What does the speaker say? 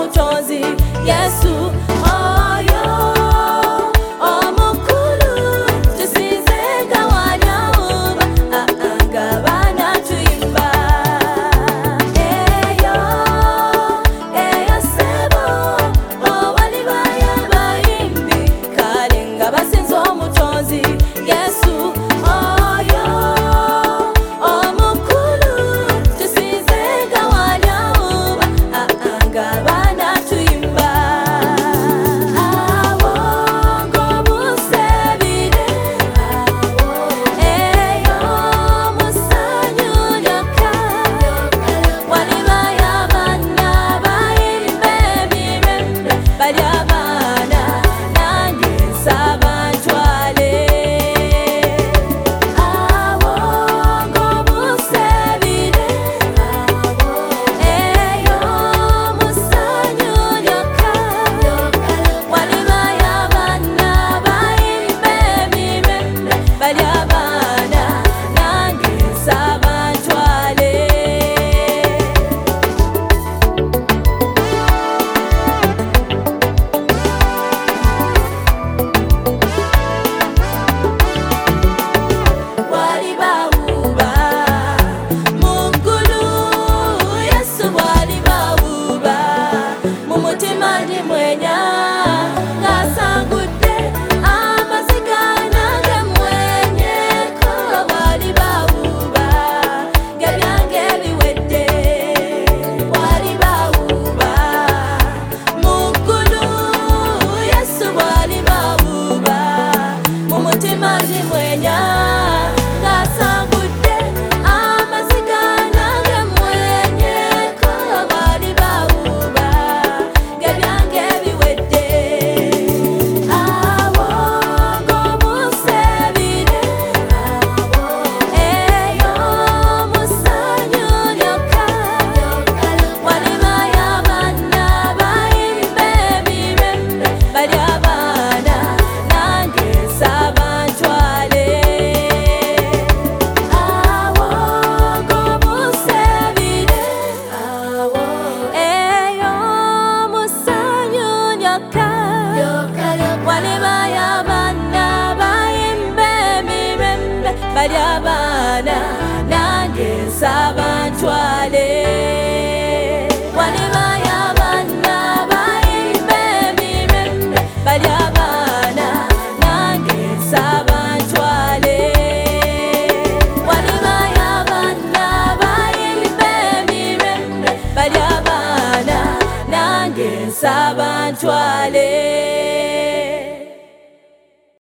omutonzi Yesu oyo omukulu tusinze nga wanyawuba nga baana tuyimba eyo sebo owali bayabayimbi kale nga basinze omutonzi Yesu oyo omukulu tusinze nga wanyawuba nga baana tuyimba awo ng'obusebire eyo musanyu lyokka wali bayabaana bayimba emirembe bali abaana nange nsaba ntwale awo ng'obusebire eyo musanyu lyokka wali bayabaana bayimba emirembe bali abaana nange nsaba ntwale wali bawuba mu ggulu Yesu wali bawuba mu mutima ndimwenya ngasangudde amaziga nange mwenyeko wali bawuba ng'ebyange biwedde wali bawuba mu ggulu Yesu wali bawuba mu mutima ndimwenya ngasangudde amaziga nange mwenyeko wali bawuba ng'ebyange biwedde awo ng'obusebire eyo musanyu lyokka wali bayabaana bayimba emirembe bali abaana nange nsaba ntwale awo ng'obusebire eyo musanyu lyokka wali bayabaana bayimba emirembe bali abaana nange nsaba ntwale wali bayabaana bayimba emirembe bali abaana nange nsaba ntwale wali bayabaana bayimba emirembe bali abaana nange nsaba ntwale